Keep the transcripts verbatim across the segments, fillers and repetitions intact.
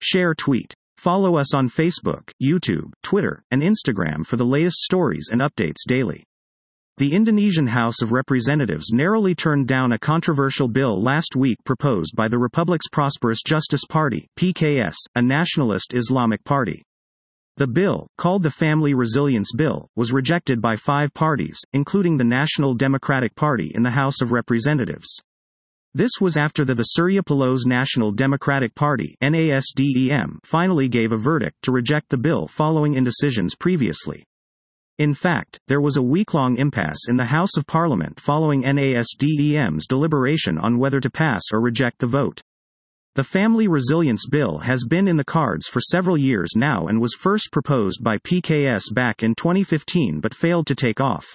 Share tweet. Follow us on Facebook, YouTube, Twitter, and Instagram for the latest stories and updates daily. The Indonesian House of Representatives narrowly turned down a controversial bill last week proposed by the Republic's Prosperous Justice Party, P K S, a nationalist Islamic party. The bill, called the Family Resilience Bill, was rejected by five parties, including the National Democratic Party in the House of Representatives. This was after the, the Surya Palo's National Democratic Party (NASDEM) finally gave a verdict to reject the bill following indecisions previously. In fact, there was a week-long impasse in the House of Parliament following NASDEM's deliberation on whether to pass or reject the vote. The Family Resilience Bill has been in the cards for several years now and was first proposed by P K S back in twenty fifteen but failed to take off.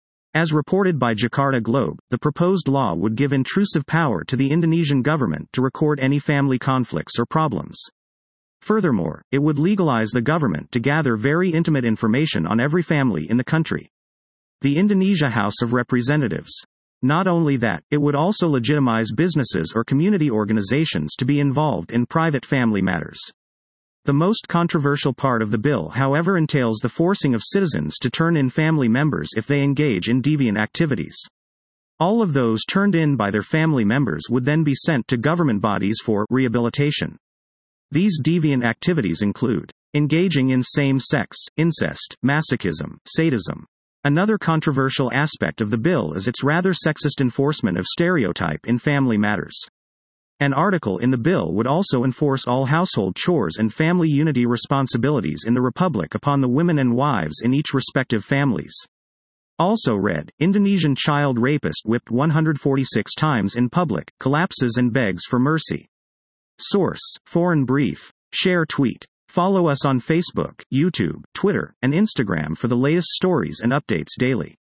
As reported by Jakarta Globe, the proposed law would give intrusive power to the Indonesian government to record any family conflicts or problems. Furthermore, it would legalize the government to gather very intimate information on every family in the country. The Indonesia House of Representatives. Not only that, it would also legitimize businesses or community organizations to be involved in private family matters. The most controversial part of the bill, however, entails the forcing of citizens to turn in family members if they engage in deviant activities. All of those turned in by their family members would then be sent to government bodies for rehabilitation. These deviant activities include engaging in same-sex, incest, masochism, sadism. Another controversial aspect of the bill is its rather sexist enforcement of stereotype in family matters. An article in the bill would also enforce all household chores and family unity responsibilities in the Republic upon the women and wives in each respective families. Also read, Indonesian child rapist whipped one hundred forty-six times in public, collapses and begs for mercy. Source, Foreign Brief. Share tweet. Follow us on Facebook, YouTube, Twitter, and Instagram for the latest stories and updates daily.